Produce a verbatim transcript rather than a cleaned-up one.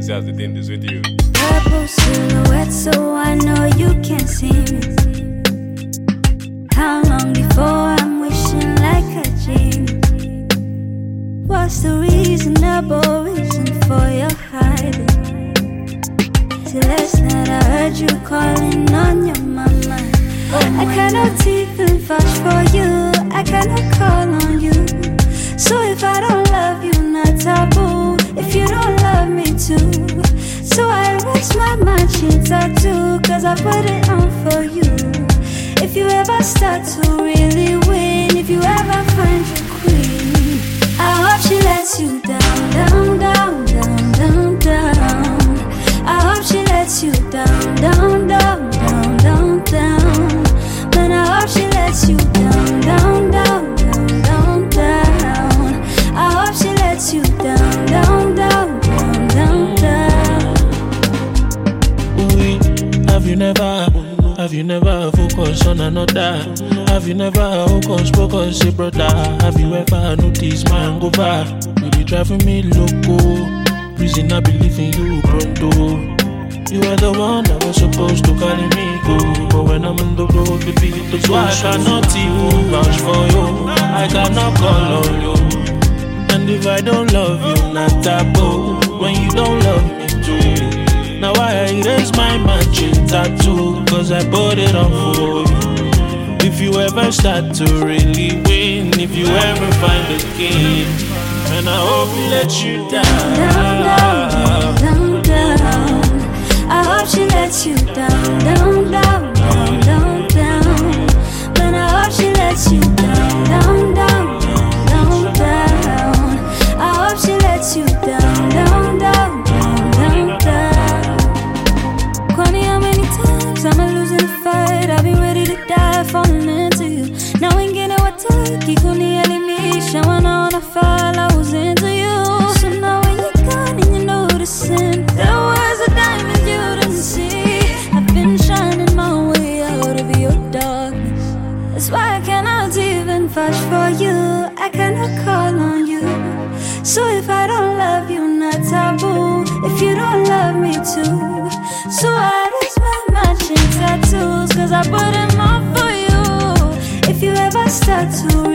see as the thing is with you. Purple silhouette, so I know you can't see me. How long before I'm wishing like a genie? What's the reasonable reason for your hiding? Till last night I heard you calling on your mama. I cannot even vouch for you, I cannot call on you. So if I don't love you, not taboo. If you don't love me too. So I erase my matching tattoo, cause I put it on for you. If you ever start to really win, if you ever find your queen, I hope she lets you down, down, down, down, down, down. I hope she lets you down, down, down, down, down, down. Man, I hope she lets you down, down, down, down, down, down. I hope she lets you down, down, down, down, down, down. Oui, have you never, have you never focused on another? Have you never focused, focused, say brother? Have you ever noticed my hangover? You be driving me loco, reason I believe in you, pronto. You were the one that was supposed to carry me go, but when I'm on the road, baby, that's why I cannot even vouch for you. I cannot call on you. And if I don't love you, not taboo. When you don't love me too. Now I erase my matching tattoo, cause I put it on for you. If you ever start to really win, if you ever find a king, and I hope he lets you down, down, down, down, down. I hope she lets you down, down, down, down, down, down. But I hope she lets you down, down, down, down, down. I hope she lets you down, down, down, down, down, down. Kwani, how many times I'm a losing the fight? I've been ready to die, falling into you. Now ain't getting what took. Kikuni elimisha, when I wanna fall, I was into you. So now when you're gone and you're noticing, there was a diamond you didn't see. I've been shining my way out of your darkness. That's why I cannot even vouch for you, I cannot call on you. So if I don't love you, not taboo. If you don't love me too. So I erase my matching tattoos, cause I put them on for you. If you ever start to